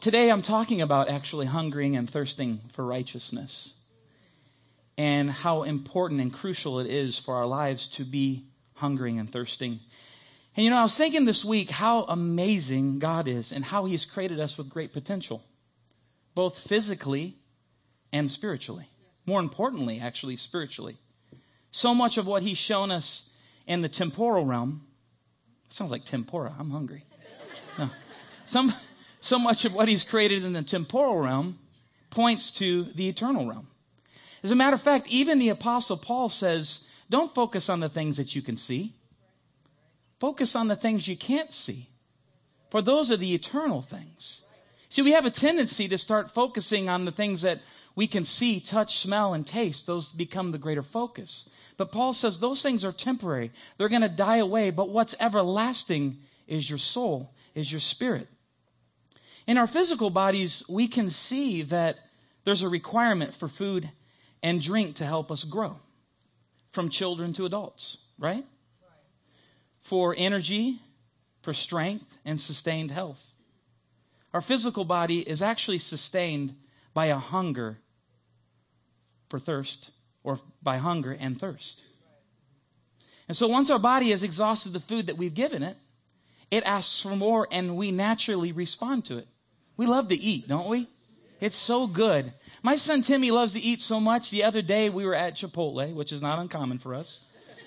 Today I'm talking about actually hungering and thirsting for righteousness and how important and crucial it is for our lives to be hungering and thirsting. And I was thinking this week how amazing God is and how He's created us with great potential, both physically and spiritually. More importantly, actually, spiritually. So much of what He's shown us in the temporal realm, it sounds like tempura, I'm hungry. No. So much of what He's created in the temporal realm points to the eternal realm. As a matter of fact, even the Apostle Paul says, don't focus on the things that you can see. Focus on the things you can't see. For those are the eternal things. See, we have a tendency to start focusing on the things that we can see, touch, smell, and taste. Those become the greater focus. But Paul says those things are temporary. They're going to die away. But what's everlasting is your soul, is your spirit. In our physical bodies, we can see that there's a requirement for food and drink to help us grow, from children to adults, right? For energy, for strength, and sustained health. Our physical body is actually sustained by a hunger for thirst, or by hunger and thirst. And so once our body has exhausted the food that we've given it, it asks for more, and we naturally respond to it. We love to eat, don't we? It's so good. My son Timmy loves to eat so much. The other day we were at Chipotle, which is not uncommon for us.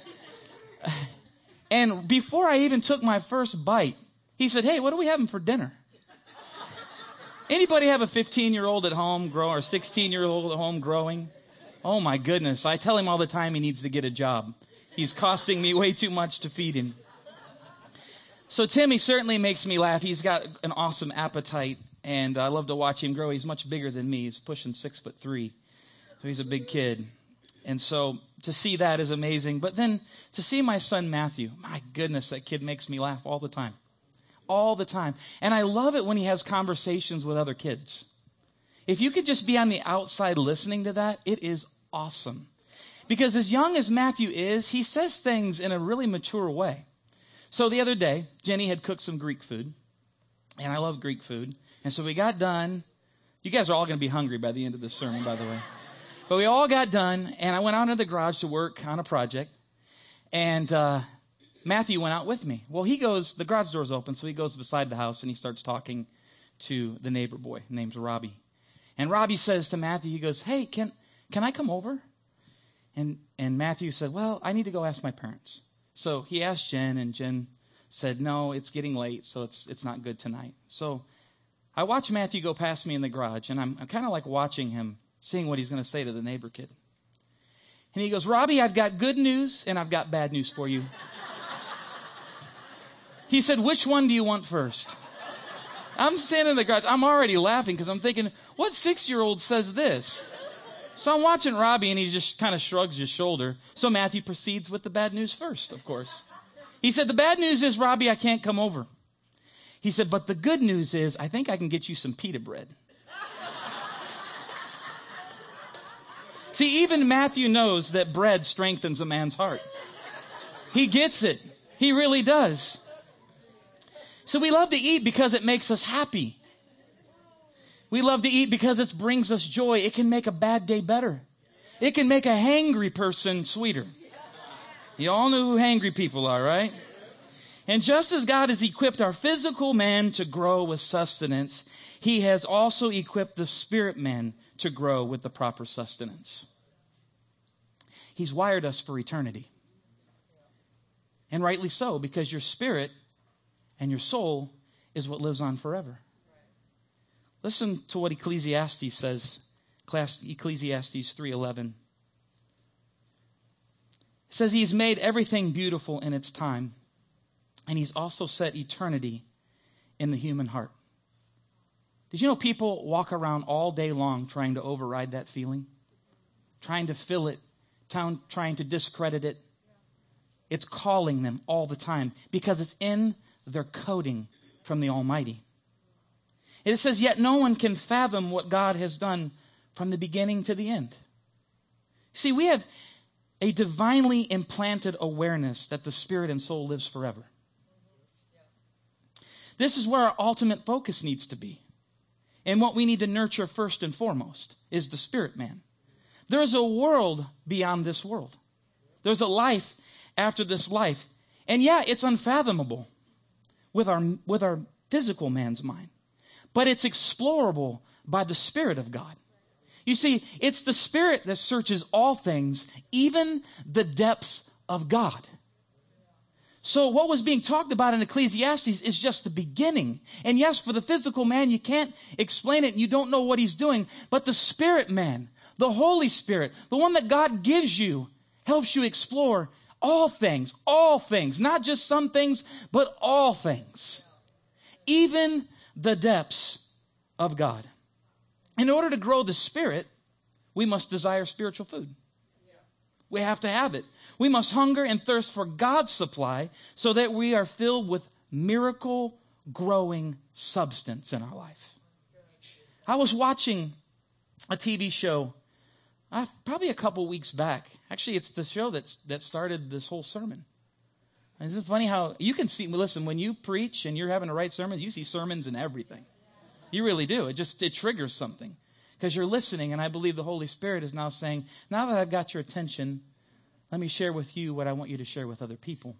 And before I even took my first bite, he said, hey, what are we having for dinner? Anybody have a 15-year-old at home or a 16-year-old at home growing? Oh, my goodness. I tell him all the time he needs to get a job. He's costing me way too much to feed him. So Timmy certainly makes me laugh. He's got an awesome appetite, and I love to watch him grow. He's much bigger than me. He's pushing 6'3", so he's a big kid. And so to see that is amazing. But then to see my son Matthew, my goodness, that kid makes me laugh all the time. All the time. And I love it when he has conversations with other kids. If you could just be on the outside listening to that, it is awesome. Because as young as Matthew is, he says things in a really mature way. So the other day, Jenny had cooked some Greek food. And I love Greek food. And so we got done. You guys are all going to be hungry by the end of this sermon, by the way. But we all got done, and I went out into the garage to work on a project. And Matthew went out with me. Well, the garage door's open, so he goes beside the house, and he starts talking to the neighbor boy. His name's Robbie. And Robbie says to Matthew, he goes, hey, can I come over? And Matthew said, well, I need to go ask my parents. So he asked Jen, and Jen said, no, it's getting late, so it's not good tonight. So I watch Matthew go past me in the garage, and I'm kind of like watching him, seeing what he's going to say to the neighbor kid. And he goes, Robbie, I've got good news and I've got bad news for you. He said, which one do you want first? I'm standing in the garage. I'm already laughing because I'm thinking, what 6-year-old says this? So I'm watching Robbie, and he just kind of shrugs his shoulder. So Matthew proceeds with the bad news first, of course. He said, the bad news is, Robbie, I can't come over. He said, but the good news is, I think I can get you some pita bread. See, even Matthew knows that bread strengthens a man's heart. He gets it. He really does. So we love to eat because it makes us happy. We love to eat because it brings us joy. It can make a bad day better. It can make a hangry person sweeter. You all know who hangry people are, right? And just as God has equipped our physical man to grow with sustenance, He has also equipped the spirit man to grow with the proper sustenance. He's wired us for eternity. And rightly so, because your spirit and your soul is what lives on forever. Listen to what Ecclesiastes says, Ecclesiastes 3:11. It says He's made everything beautiful in its time, and He's also set eternity in the human heart. Did you know people walk around all day long trying to override that feeling? Trying to fill it, trying to discredit it. It's calling them all the time because it's in their coding from the Almighty. It says, yet no one can fathom what God has done from the beginning to the end. See, we have a divinely implanted awareness that the spirit and soul lives forever. This is where our ultimate focus needs to be. And what we need to nurture first and foremost is the spirit man. There's a world beyond this world. There's a life after this life. And yeah, it's unfathomable with our physical man's mind. But it's explorable by the Spirit of God. You see, it's the Spirit that searches all things, even the depths of God. So what was being talked about in Ecclesiastes is just the beginning. And yes, for the physical man, you can't explain it and you don't know what he's doing. But the spirit man, the Holy Spirit, the one that God gives you, helps you explore all things, not just some things, but all things. Even the depths of God. In order to grow the spirit, we must desire spiritual food. We have to have it. We must hunger and thirst for God's supply so that we are filled with miracle growing substance in our life. I was watching a TV show probably a couple weeks back. Actually, it's the show that started this whole sermon. And isn't it funny how you can see, listen, when you preach and you're having to write sermons, you see sermons in everything. You really do. It triggers something. Because you're listening, and I believe the Holy Spirit is now saying, now that I've got your attention, let me share with you what I want you to share with other people.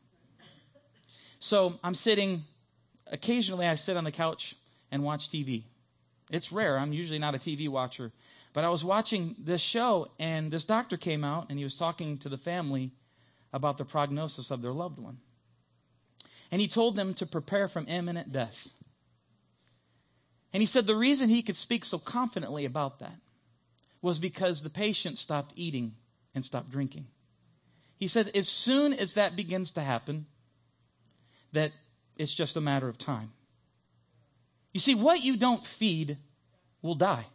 So I'm occasionally I sit on the couch and watch TV. It's rare. I'm usually not a TV watcher. But I was watching this show, and this doctor came out, and he was talking to the family about the prognosis of their loved one. And he told them to prepare from imminent death. And he said the reason he could speak so confidently about that was because the patient stopped eating and stopped drinking. He said as soon as that begins to happen, that it's just a matter of time. You see, what you don't feed will die.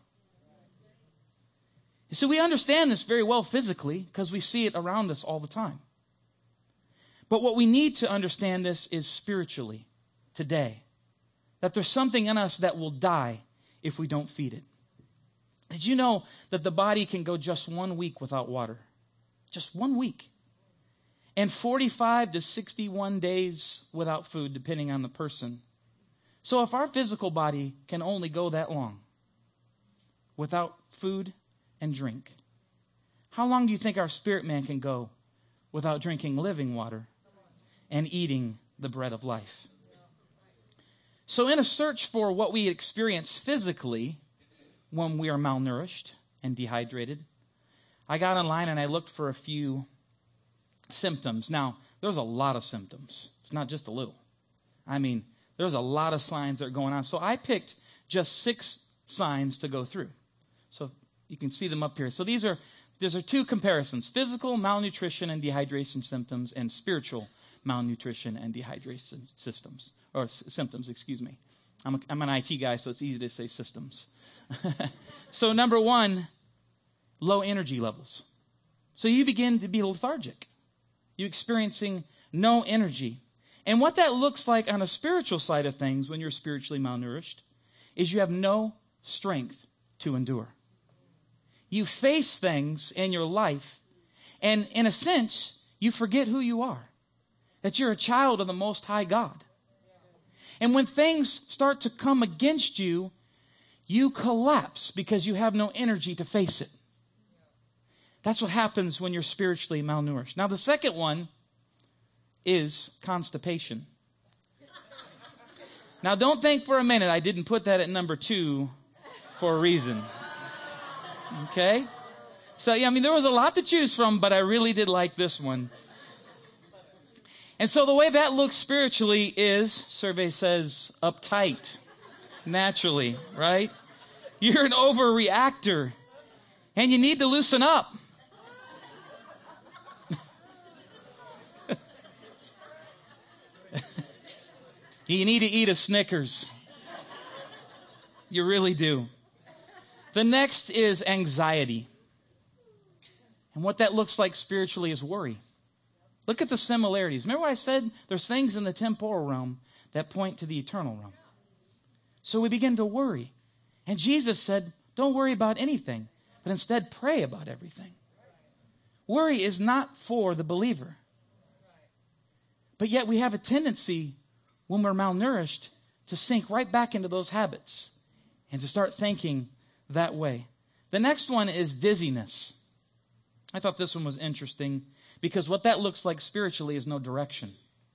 So we understand this very well physically because we see it around us all the time. But what we need to understand this is spiritually today. That there's something in us that will die if we don't feed it. Did you know that the body can go just 1 week without water? Just 1 week. And 45 to 61 days without food, depending on the person. So if our physical body can only go that long without food and drink, how long do you think our spirit man can go without drinking living water and eating the bread of life? So in a search for what we experience physically when we are malnourished and dehydrated, I got online and I looked for a few symptoms. Now, there's a lot of symptoms. It's not just a little. I mean, there's a lot of signs that are going on. So I picked just 6 signs to go through. So you can see them up here. So these are 2 comparisons: physical malnutrition and dehydration symptoms and spiritual malnutrition and dehydration symptoms. I'm an IT guy, so it's easy to say systems. So number 1, low energy levels. So you begin to be lethargic. You're experiencing no energy. And what that looks like on a spiritual side of things when you're spiritually malnourished is you have no strength to endure. You face things in your life, and in a sense, you forget who you are. That you're a child of the Most High God. And when things start to come against you, you collapse because you have no energy to face it. That's what happens when you're spiritually malnourished. Now, the second one is constipation. Now, don't think for a minute I didn't put that at number 2 for a reason. Okay? So, yeah, I mean, there was a lot to choose from, but I really did like this one. And so the way that looks spiritually is, survey says, uptight, naturally, right? You're an overreactor, and you need to loosen up. You need to eat a Snickers. You really do. The next is anxiety. And what that looks like spiritually is worry. Look at the similarities. Remember what I said? There's things in the temporal realm that point to the eternal realm. So we begin to worry. And Jesus said, don't worry about anything, but instead pray about everything. Worry is not for the believer. But yet we have a tendency when we're malnourished to sink right back into those habits and to start thinking that way. The next one is dizziness. I thought this one was interesting because what that looks like spiritually is no direction.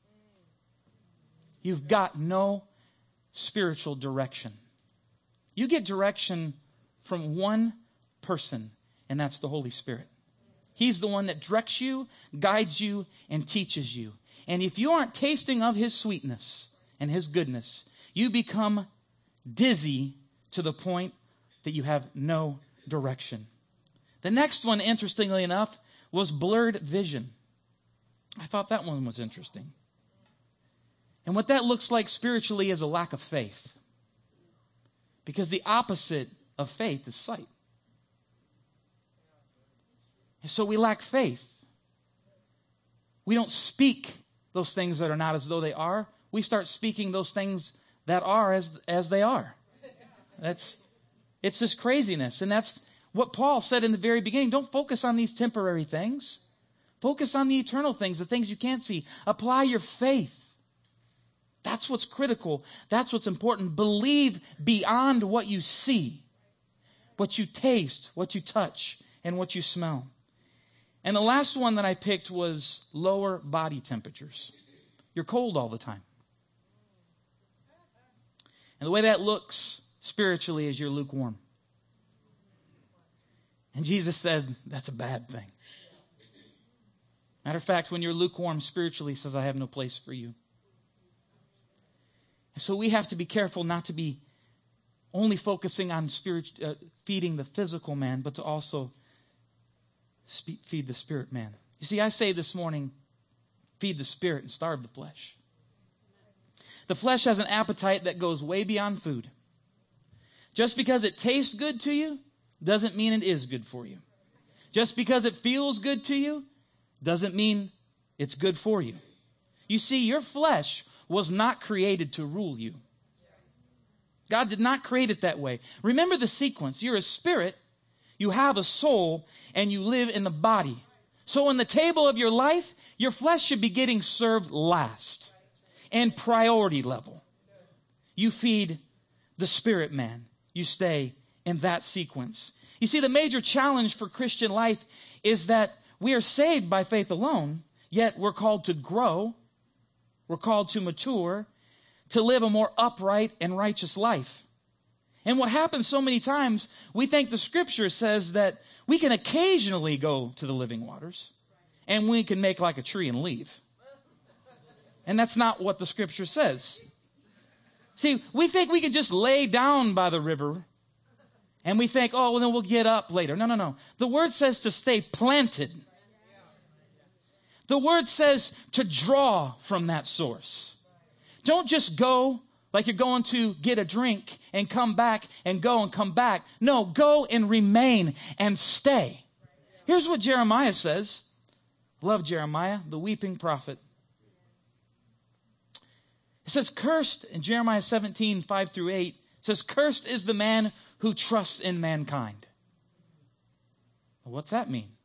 You've got no spiritual direction. You get direction from one person, and that's the Holy Spirit. He's the one that directs you, guides you, and teaches you. And if you aren't tasting of his sweetness and his goodness, you become dizzy to the point that you have no direction. The next one, interestingly enough, was blurred vision. I thought that one was interesting. And what that looks like spiritually is a lack of faith. Because the opposite of faith is sight. And so we lack faith. We don't speak those things that are not as though they are. We start speaking those things that are as they are. It's this craziness. And that's what Paul said in the very beginning. Don't focus on these temporary things. Focus on the eternal things, the things you can't see. Apply your faith. That's what's critical. That's what's important. Believe beyond what you see, what you taste, what you touch, and what you smell. And the last one that I picked was lower body temperatures. You're cold all the time. And the way that looks spiritually is you're lukewarm. And Jesus said that's a bad thing. Matter of fact, when you're lukewarm spiritually, he says, I have no place for you. And so we have to be careful not to be only focusing on feeding the physical man, but to also feed the spirit man. You see, I say this morning, feed the spirit and starve the flesh. The flesh has an appetite that goes way beyond food. Just because it tastes good to you doesn't mean it is good for you. Just because it feels good to you doesn't mean it's good for you. You see, your flesh was not created to rule you. God did not create it that way. Remember the sequence. You're a spirit, you have a soul, and you live in the body. So in the table of your life, your flesh should be getting served last and priority level. You feed the spirit man. You stay in that sequence. You see, the major challenge for Christian life is that we are saved by faith alone, yet we're called to grow, we're called to mature, to live a more upright and righteous life. And what happens so many times, we think the scripture says that we can occasionally go to the living waters, and we can make like a tree and leave. And that's not what the scripture says. See, we think we can just lay down by the river, and we think, oh, well, then we'll get up later. No. The word says to stay planted. The word says to draw from that source. Don't just go like you're going to get a drink and come back and go and come back. No, go and remain and stay. Here's what Jeremiah says. Love Jeremiah, the weeping prophet. It says, cursed in Jeremiah 17, 5-8, it says, cursed is the man who trusts in mankind. Well, what's that mean?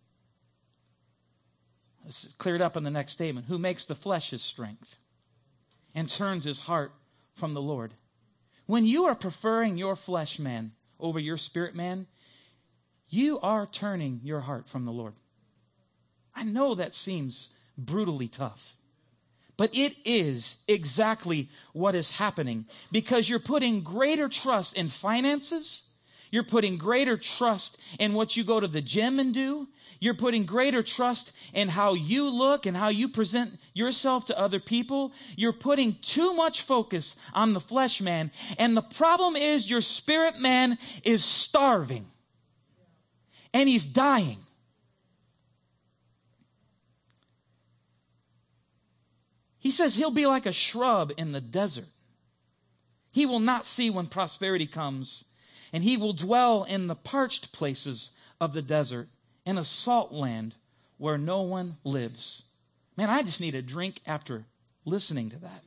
It's cleared up in the next statement. Who makes the flesh his strength and turns his heart from the Lord. When you are preferring your flesh man over your spirit man, you are turning your heart from the Lord. I know that seems brutally tough, but it is exactly what is happening because you're putting greater trust in finances. You're putting greater trust in what you go to the gym and do. You're putting greater trust in how you look and how you present yourself to other people. You're putting too much focus on the flesh man. And the problem is your spirit man is starving. And he's dying. He says he'll be like a shrub in the desert. He will not see when prosperity comes. And he will dwell in the parched places of the desert, in a salt land where no one lives. Man, I just need a drink after listening to that.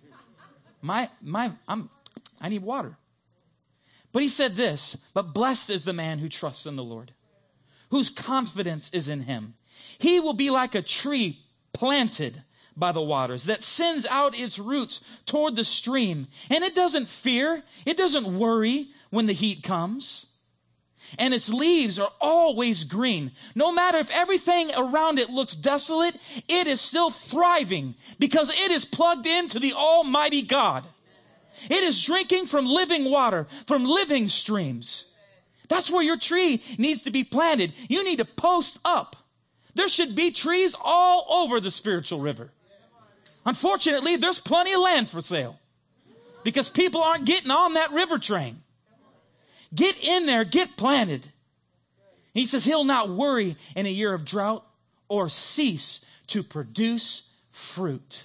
I need water. But he said this, but blessed is the man who trusts in the Lord, whose confidence is in him. He will be like a tree planted by the waters that sends out its roots toward the stream. And it doesn't fear, it doesn't worry when the heat comes. And its leaves are always green. No matter if everything around it looks desolate, it is still thriving because it is plugged into the Almighty God. It is drinking from living water, from living streams. That's where your tree needs to be planted. You need to post up. There should be trees all over the spiritual river. Unfortunately, there's plenty of land for sale because people aren't getting on that river train. Get in there, get planted. He says he'll not worry in a year of drought or cease to produce fruit.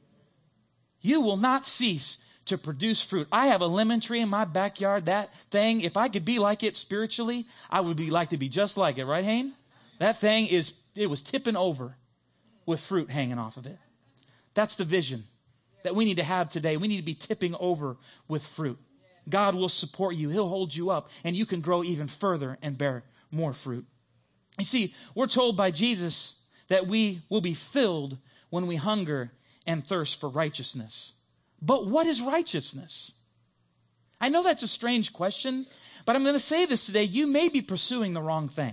You will not cease to produce fruit. I have a lemon tree in my backyard. That thing, if I could be like it spiritually, I would like to be just like it, right, Hayne? That thing it was tipping over with fruit hanging off of it. That's the vision that we need to have today. We need to be tipping over with fruit. God will support you. He'll hold you up, and you can grow even further and bear more fruit. You see, we're told by Jesus that we will be filled when we hunger and thirst for righteousness. But what is righteousness? I know that's a strange question, but I'm going to say this today. You may be pursuing the wrong thing.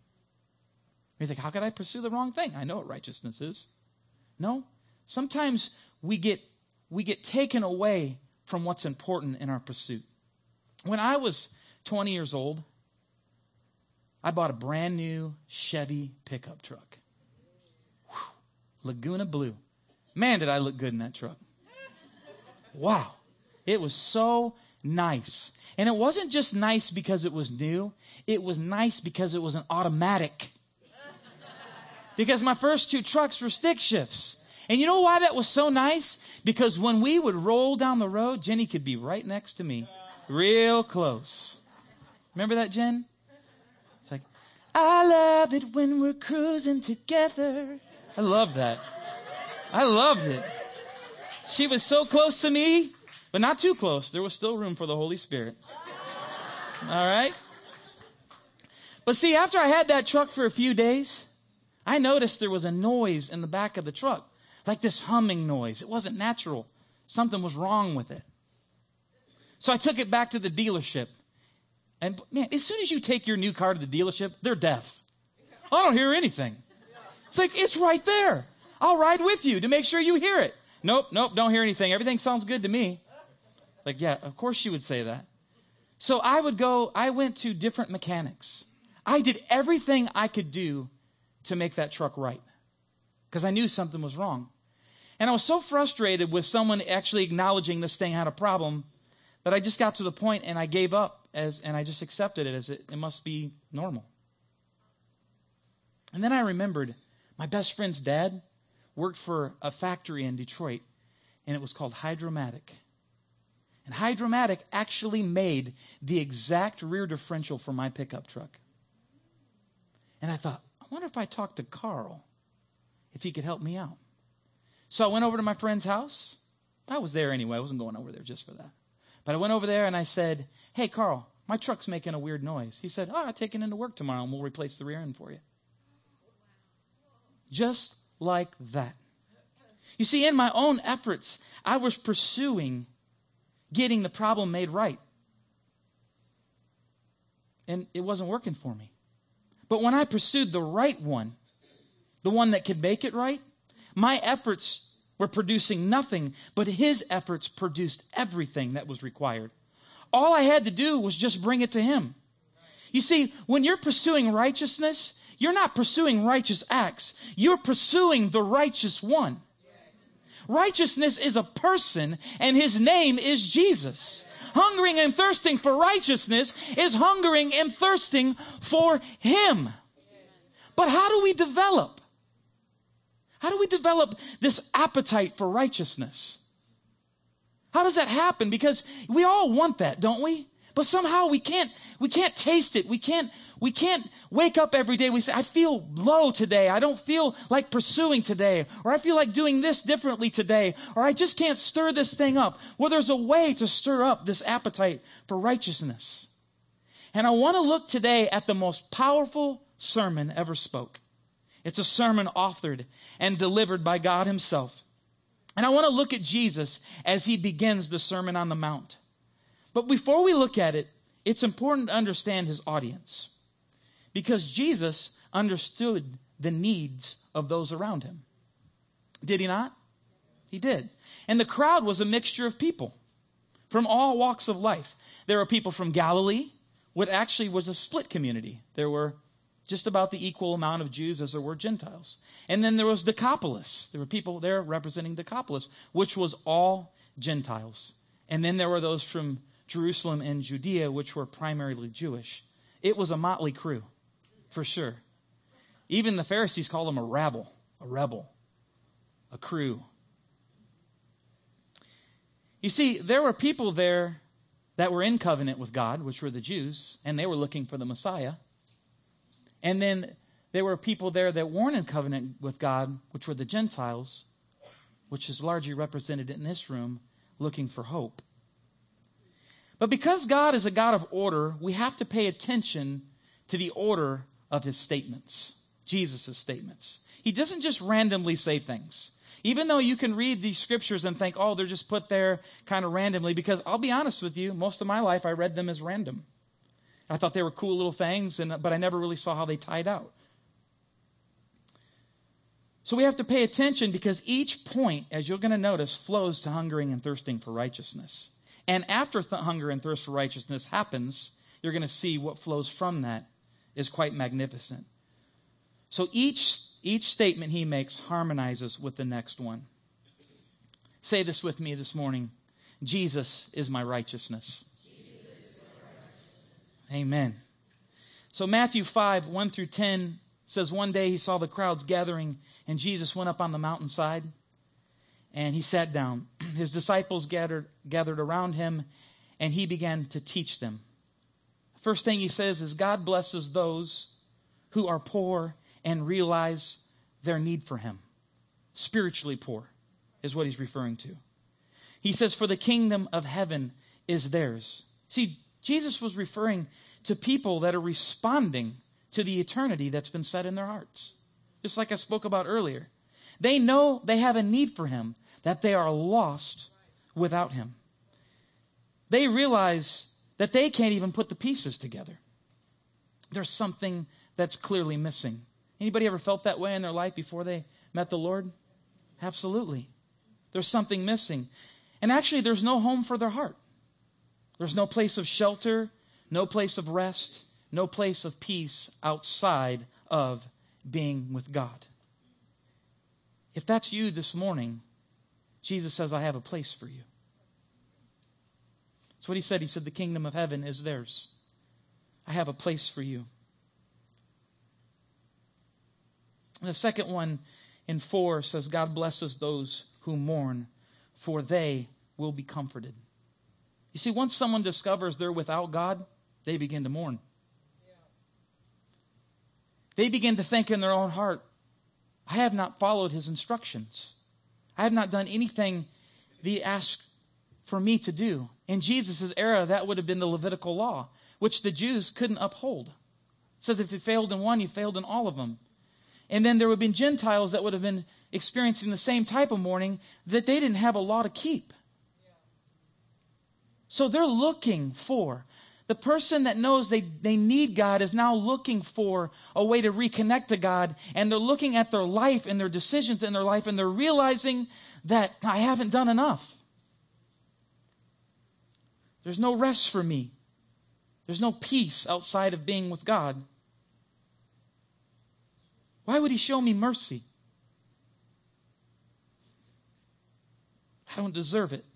You think, how could I pursue the wrong thing? I know what righteousness is. No, sometimes we get taken away from what's important in our pursuit. When I was 20 years old, I bought a brand new Chevy pickup truck. Whew. Laguna Blue. Man, did I look good in that truck. Wow. It was so nice. And it wasn't just nice because it was new. It was nice because it was an automatic. Because my first two trucks were stick shifts. And you know why that was so nice? Because when we would roll down the road, Jenny could be right next to me, real close. Remember that, Jen? It's like, I love it when we're cruising together. I love that. I loved it. She was so close to me, but not too close. There was still room for the Holy Spirit. All right? But see, after I had that truck for a few days, I noticed there was a noise in the back of the truck. Like this humming noise. It wasn't natural. Something was wrong with it. So I took it back to the dealership. And man, as soon as you take your new car to the dealership, they're deaf. I don't hear anything. It's like, it's right there. I'll ride with you to make sure you hear it. Nope, don't hear anything. Everything sounds good to me. Like, yeah, of course she would say that. So I went to different mechanics. I did everything I could do to make that truck right. Because I knew something was wrong. And I was so frustrated with someone actually acknowledging this thing had a problem that I just got to the point and I gave up and I just accepted it as it must be normal. And then I remembered my best friend's dad worked for a factory in Detroit, and it was called Hydromatic. And Hydromatic actually made the exact rear differential for my pickup truck. And I thought, I wonder if I talked to Carl, if he could help me out. So I went over to my friend's house. I was there anyway. I wasn't going over there just for that. But I went over there and I said, hey, Carl, my truck's making a weird noise. He said, I'll take it into work tomorrow and we'll replace the rear end for you. Just like that. You see, in my own efforts, I was pursuing getting the problem made right. And it wasn't working for me. But when I pursued the right one, the one that could make it right, my efforts were producing nothing, but his efforts produced everything that was required. All I had to do was just bring it to him. You see, when you're pursuing righteousness, you're not pursuing righteous acts. You're pursuing the righteous one. Righteousness is a person, and his name is Jesus. Hungering and thirsting for righteousness is hungering and thirsting for him. But how do we develop? How do we develop this appetite for righteousness? How does that happen? Because we all want that, don't we? But somehow we can't taste it. We can't wake up every day. We say, I feel low today. I don't feel like pursuing today. Or I feel like doing this differently today. Or I just can't stir this thing up. Well, there's a way to stir up this appetite for righteousness. And I want to look today at the most powerful sermon ever spoke. It's a sermon authored and delivered by God himself. And I want to look at Jesus as he begins the Sermon on the Mount. But before we look at it, it's important to understand his audience because Jesus understood the needs of those around him. Did he not? He did. And the crowd was a mixture of people from all walks of life. There were people from Galilee, what actually was a split community. There were just about the equal amount of Jews as there were Gentiles. And then there was Decapolis. There were people there representing Decapolis, which was all Gentiles. And then there were those from Jerusalem and Judea, which were primarily Jewish. It was a motley crew, for sure. Even the Pharisees called them a rabble, a crew. You see, there were people there that were in covenant with God, which were the Jews, and they were looking for the Messiah. And then there were people there that weren't in covenant with God, which were the Gentiles, which is largely represented in this room, looking for hope. But because God is a God of order, we have to pay attention to the order of his statements, Jesus' statements. He doesn't just randomly say things. Even though you can read these scriptures and think, oh, they're just put there kind of randomly, because I'll be honest with you, most of my life I read them as random. I thought they were cool little things, but I never really saw how they tied out. So we have to pay attention because each point, as you're going to notice, flows to hungering and thirsting for righteousness. And after hunger and thirst for righteousness happens, you're going to see what flows from that is quite magnificent. So each statement he makes harmonizes with the next one. Say this with me this morning. Jesus is my righteousness. Amen. So Matthew 5, 1 through 10 says one day he saw the crowds gathering and Jesus went up on the mountainside and he sat down. His disciples gathered around him and he began to teach them. The first thing he says is God blesses those who are poor and realize their need for him. Spiritually poor is what he's referring to. He says, for the kingdom of heaven is theirs. See, Jesus was referring to people that are responding to the eternity that's been set in their hearts. Just like I spoke about earlier. They know they have a need for him, that they are lost without him. They realize that they can't even put the pieces together. There's something that's clearly missing. Anybody ever felt that way in their life before they met the Lord? Absolutely. There's something missing. And actually, there's no home for their heart. There's no place of shelter, no place of rest, no place of peace outside of being with God. If that's you this morning, Jesus says, I have a place for you. That's what he said. He said, the kingdom of heaven is theirs. I have a place for you. The second one in 4 says, God blesses those who mourn, for they will be comforted. You see, once someone discovers they're without God, they begin to mourn. They begin to think in their own heart, I have not followed his instructions. I have not done anything that he asked for me to do. In Jesus' era, that would have been the Levitical law, which the Jews couldn't uphold. It says if you failed in one, you failed in all of them. And then there would have been Gentiles that would have been experiencing the same type of mourning that they didn't have a law to keep. So they're looking for, the person that knows they need God is now looking for a way to reconnect to God. And they're looking at their life and their decisions in their life and they're realizing that I haven't done enough. There's no rest for me. There's no peace outside of being with God. Why would he show me mercy? I don't deserve it.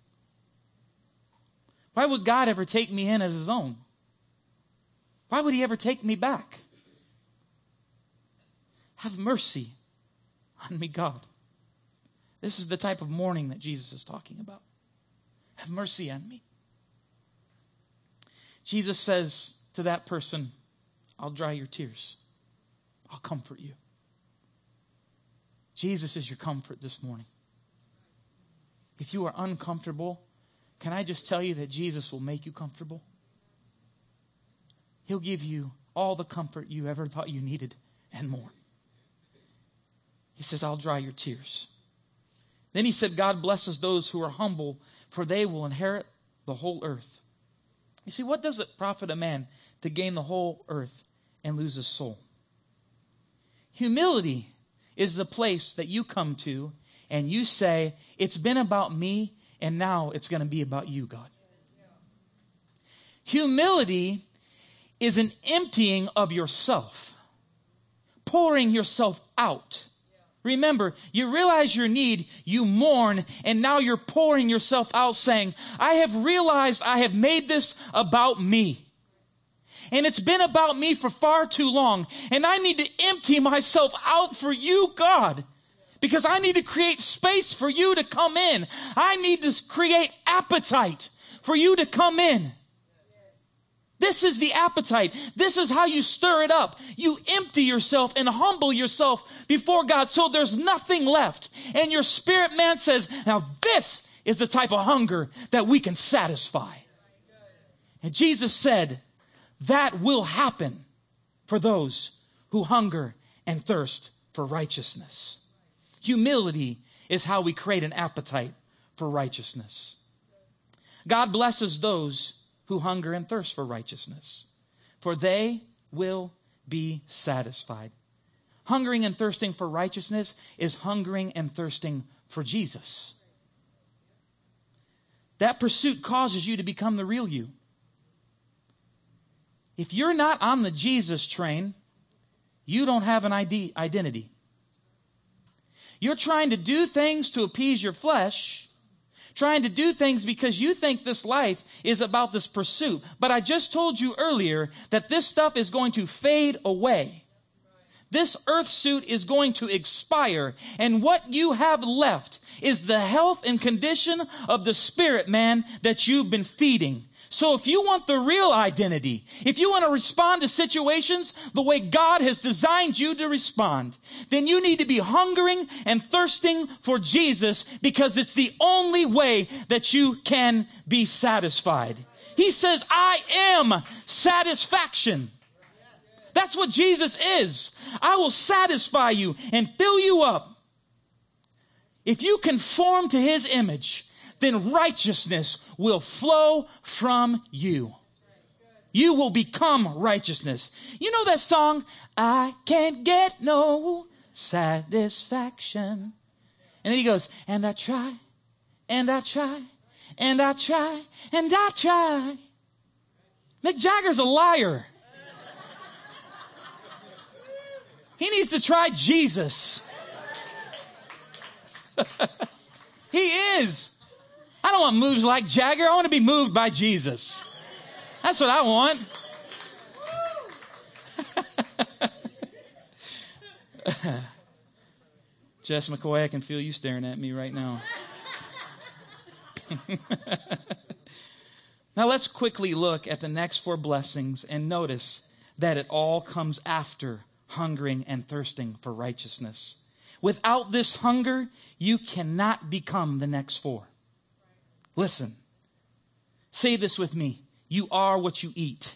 Why would God ever take me in as his own? Why would he ever take me back? Have mercy on me, God. This is the type of mourning that Jesus is talking about. Have mercy on me. Jesus says to that person, I'll dry your tears. I'll comfort you. Jesus is your comfort this morning. If you are uncomfortable, can I just tell you that Jesus will make you comfortable? He'll give you all the comfort you ever thought you needed and more. He says, I'll dry your tears. Then he said, God blesses those who are humble, for they will inherit the whole earth. You see, what does it profit a man to gain the whole earth and lose his soul? Humility is the place that you come to and you say, it's been about me and now it's going to be about you, God. Humility is an emptying of yourself, pouring yourself out. Remember, you realize your need, you mourn, and now you're pouring yourself out saying, I have realized I have made this about me. And it's been about me for far too long. And I need to empty myself out for you, God. Because I need to create space for you to come in. I need to create appetite for you to come in. This is the appetite. This is how you stir it up. You empty yourself and humble yourself before God so there's nothing left. And your spirit man says, now this is the type of hunger that we can satisfy. And Jesus said, that will happen for those who hunger and thirst for righteousness. Humility is how we create an appetite for righteousness. God blesses those who hunger and thirst for righteousness, for they will be satisfied. Hungering and thirsting for righteousness is hungering and thirsting for Jesus. That pursuit causes you to become the real you. If you're not on the Jesus train, you don't have an identity. You're trying to do things to appease your flesh, trying to do things because you think this life is about this pursuit. But I just told you earlier that this stuff is going to fade away. This earth suit is going to expire. And what you have left is the health and condition of the spirit man that you've been feeding. So if you want the real identity, if you want to respond to situations the way God has designed you to respond, then you need to be hungering and thirsting for Jesus because it's the only way that you can be satisfied. He says, I am satisfaction. That's what Jesus is. I will satisfy you and fill you up. If you conform to his image, then righteousness will flow from you. You will become righteousness. You know that song, I can't get no satisfaction. And then he goes, and I try, and I try, and I try, and I try. Mick Jagger's a liar. He needs to try Jesus. He is. I don't want moves like Jagger. I want to be moved by Jesus. That's what I want. Jess McCoy, I can feel you staring at me right now. Now let's quickly look at the next 4 blessings and notice that it all comes after hungering and thirsting for righteousness. Without this hunger, you cannot become the next 4. Listen, say this with me. You are what you eat.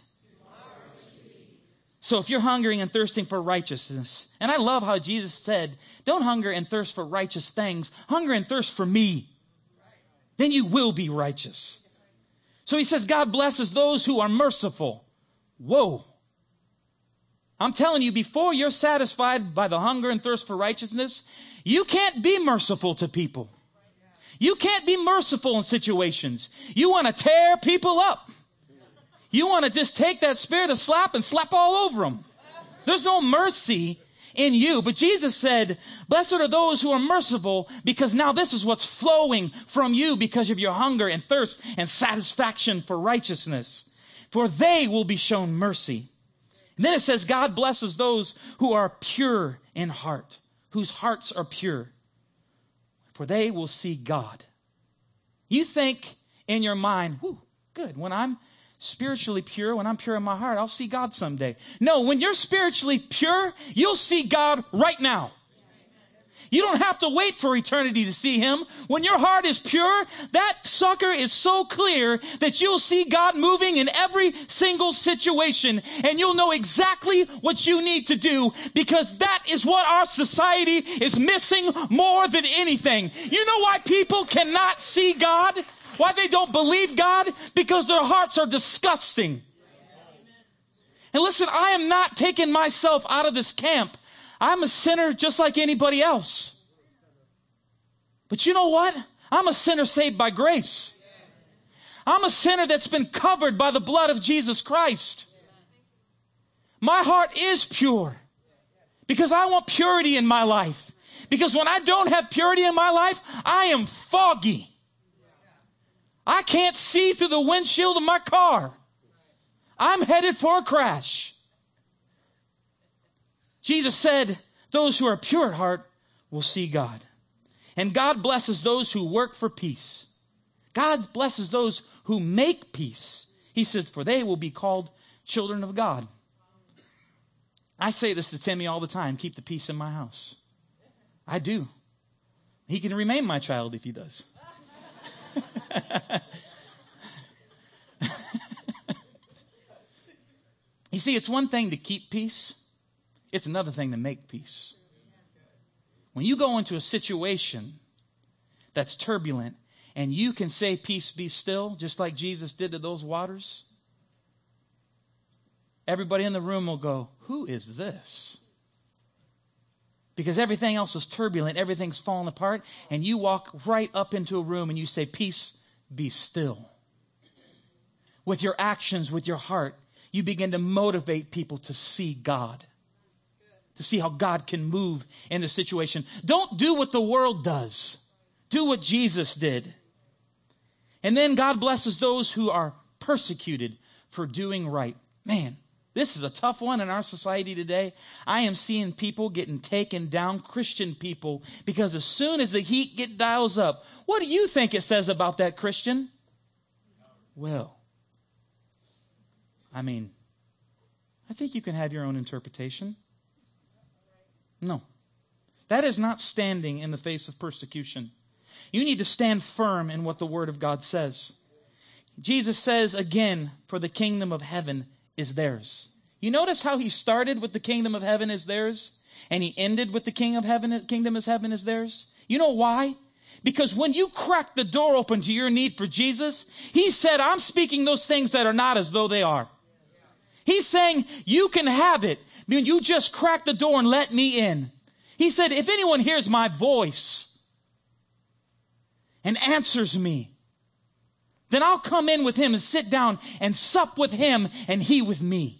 So if you're hungering and thirsting for righteousness, and I love how Jesus said, don't hunger and thirst for righteous things. Hunger and thirst for me. Then you will be righteous. So he says, God blesses those who are merciful. Whoa. I'm telling you, before you're satisfied by the hunger and thirst for righteousness, you can't be merciful to people. You can't be merciful in situations. You want to tear people up. You want to just take that spirit of slap and slap all over them. There's no mercy in you. But Jesus said, blessed are those who are merciful, because now this is what's flowing from you because of your hunger and thirst and satisfaction for righteousness. For they will be shown mercy. And then it says, God blesses those who are pure in heart, whose hearts are pure, for they will see God. You think in your mind, whew, good, when I'm spiritually pure, when I'm pure in my heart, I'll see God someday. No, when you're spiritually pure, you'll see God right now. You don't have to wait for eternity to see him. When your heart is pure, that sucker is so clear that you'll see God moving in every single situation, and you'll know exactly what you need to do, because that is what our society is missing more than anything. You know why people cannot see God? Why they don't believe God? Because their hearts are disgusting. And listen, I am not taking myself out of this camp. I'm a sinner just like anybody else. But you know what? I'm a sinner saved by grace. I'm a sinner that's been covered by the blood of Jesus Christ. My heart is pure because I want purity in my life. Because when I don't have purity in my life, I am foggy. I can't see through the windshield of my car. I'm headed for a crash. Jesus said, those who are pure at heart will see God. And God blesses those who work for peace. God blesses those who make peace. He said, for they will be called children of God. I say this to Timmy all the time, keep the peace in my house. I do. He can remain my child if he does. You see, it's one thing to keep peace. It's another thing to make peace. When you go into a situation that's turbulent and you can say, peace be still, just like Jesus did to those waters, everybody in the room will go, who is this? Because everything else is turbulent, everything's falling apart, and you walk right up into a room and you say, peace be still. With your actions, with your heart, you begin to motivate people to see God, to see how God can move in the situation. Don't do what the world does. Do what Jesus did. And then God blesses those who are persecuted for doing right. Man, this is a tough one in our society today. I am seeing people getting taken down, Christian people, because as soon as the heat dials up, what do you think it says about that Christian? Well, I mean, I think you can have your own interpretation. No. That is not standing in the face of persecution. You need to stand firm in what the Word of God says. Jesus says again, for the kingdom of heaven is theirs. You notice how he started with the kingdom of heaven is theirs, and he ended with the kingdom of heaven is theirs? You know why? Because when you crack the door open to your need for Jesus, he said, I'm speaking those things that are not as though they are. He's saying, you can have it. I mean, you just crack the door and let me in. He said, if anyone hears my voice and answers me, then I'll come in with him and sit down and sup with him and he with me.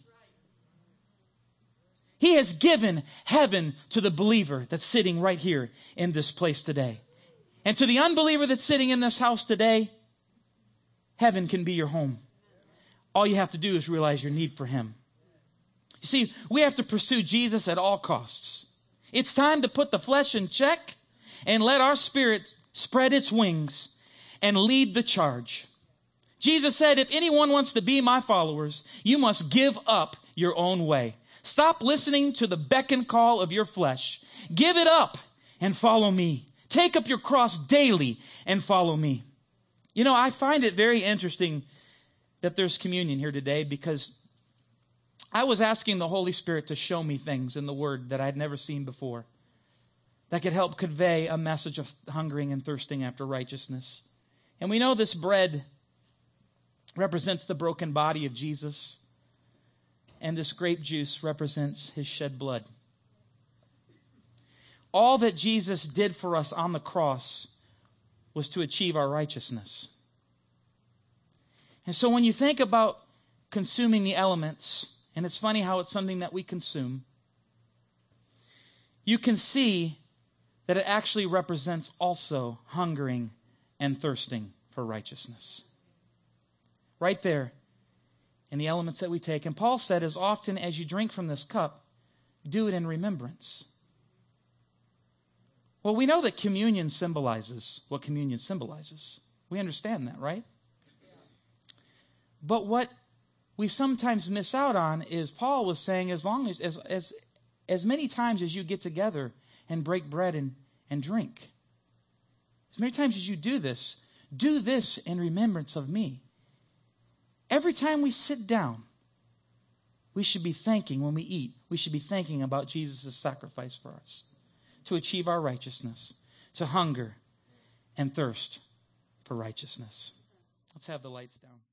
He has given heaven to the believer that's sitting right here in this place today. And to the unbeliever that's sitting in this house today, heaven can be your home. All you have to do is realize your need for him. You see, we have to pursue Jesus at all costs. It's time to put the flesh in check and let our spirit spread its wings and lead the charge. Jesus said, if anyone wants to be my followers, you must give up your own way. Stop listening to the beck and call of your flesh. Give it up and follow me. Take up your cross daily and follow me. You know, I find it very interesting that there's communion here today because I was asking the Holy Spirit to show me things in the Word that I'd never seen before that could help convey a message of hungering and thirsting after righteousness. And we know this bread represents the broken body of Jesus, and this grape juice represents his shed blood. All that Jesus did for us on the cross was to achieve our righteousness. And so when you think about consuming the elements, and it's funny how it's something that we consume, you can see that it actually represents also hungering and thirsting for righteousness. Right there in the elements that we take. And Paul said, as often as you drink from this cup, do it in remembrance. Well, we know that communion symbolizes what communion symbolizes. We understand that, right? But what we sometimes miss out on is Paul was saying as many times as you get together and break bread and drink, as many times as you do this in remembrance of me. Every time we sit down, we should be thinking, when we eat, we should be thinking about Jesus' sacrifice for us to achieve our righteousness, to hunger and thirst for righteousness. Let's have the lights down.